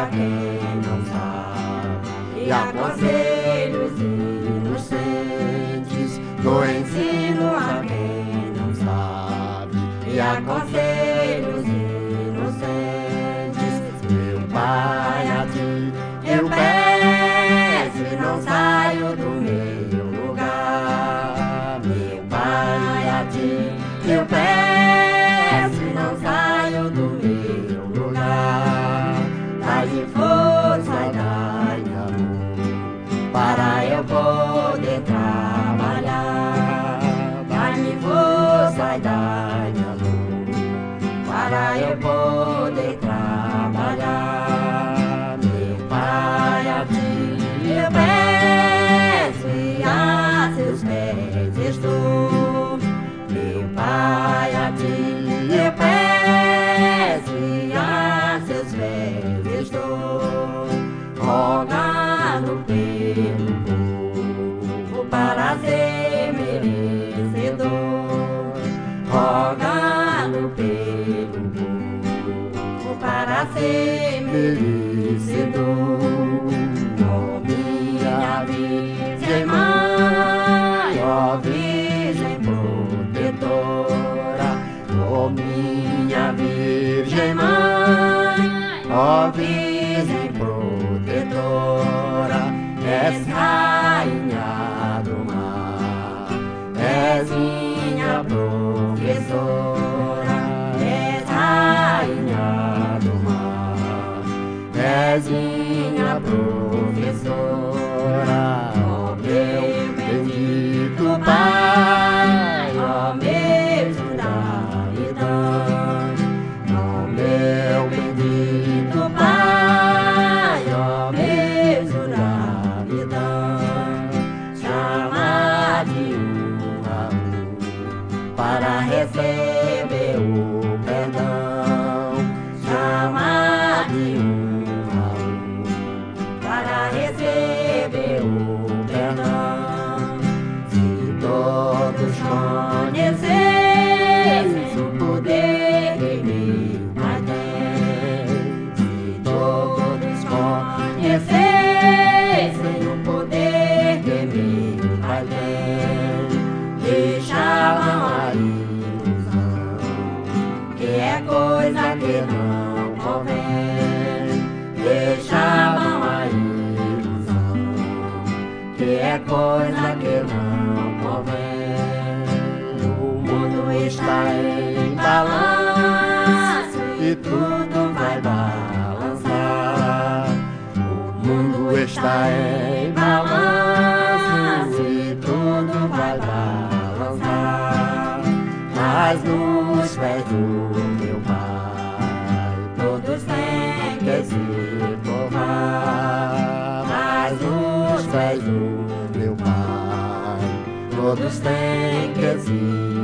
a quem não sabe, e há conselhos inocentes no ensino a quem não sabe, e há conselhos inocentes. Meu Pai, a ti eu peço, não saio do meu lugar. Meu Pai, a ti eu peço, não saio do meu lugar. Dai-me força e dai-me amor, para eu poder trabalhar. Dai-me força e dai-me amor, para eu poder trabalhar. Meu Pai, a ti eu peço, e a seus pés estou. Meu Pai, a ti eu peço, e a seus pés estou. Rogando pelo povo para ser merecedor. Rogando pelo povo para ser merecedor. Ó minha Virgem Mãe, ó Virgem protetora. Ó minha Virgem Mãe, ó Virgem protetora. És rainha do mar, és minha professora. És rainha do mar, és minha professora. Ó meu bendito Pai, ó beijo da vida. Ó meu bendito Pai, ó beijo da vida. Chama de um a um para receber o perdão. Chama de um a um para receber o perdão. Se todos conhecessem o poder que meu Pai tem, se todos conhecessem o poder que meu Pai tem, deixavam a ilusão, que é coisa que não convém. Deixavam a ilusão, que é coisa que não convém. O mundo está em balanço e tudo vai balançar. O mundo está em balanço e tudo vai balançar. Mas nos pés do meu Pai todos têm que se curvar. Mas nos pés do meu Pai todos têm que se